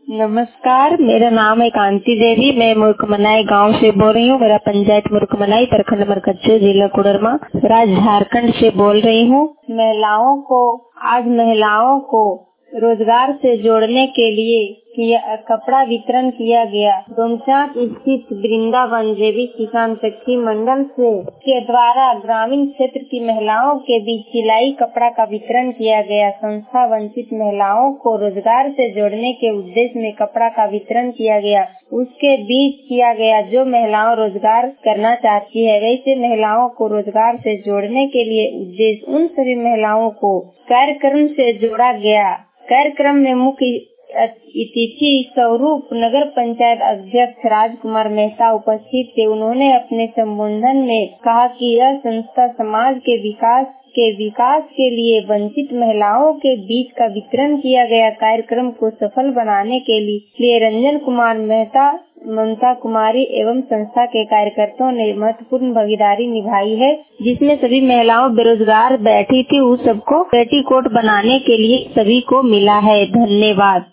नमस्कार, मेरा नाम है कांति देवी। मैं मुर्कमनाई गांव से बोल रही हूँ। मेरा पंचायत मुर्कमनाई, प्रखंड मरकच्चो, जिला कोडरमा, राज्य झारखंड से बोल रही हूँ। आज महिलाओं को रोजगार से जोड़ने के लिए कपड़ा वितरण किया गया। डोमचांच स्थित वृंदावन जैविक किसान सखी मंडल के द्वारा ग्रामीण क्षेत्र की महिलाओं के बीच सिलाई कपड़ा का वितरण किया गया। संस्था वंचित महिलाओं को रोजगार से जोड़ने के उद्देश्य में कपड़ा का वितरण किया गया। उसके बीच किया गया जो महिलाओं रोजगार करना चाहती है, वैसे महिलाओं को रोजगार से जोड़ने के लिए उद्देश्य उन सभी महिलाओं को कार्यक्रम से जोड़ा गया। कार्यक्रम में मुख्य अतिथि स्वरूप नगर पंचायत अध्यक्ष राजकुमार मेहता उपस्थित थे। उन्होंने अपने संबोधन में कहा कि यह संस्था समाज के विकास के लिए वंचित महिलाओं के बीच का वितरण किया गया। कार्यक्रम को सफल बनाने के लिए रंजन कुमार मेहता, ममता कुमारी एवं संस्था के कार्यकर्ताओं ने महत्वपूर्ण भागीदारी निभाई है, जिसमें सभी महिलाओं बेरोजगार बैठी थी, उस सबको पेटीकोट बनाने के लिए सभी को मिला है। धन्यवाद।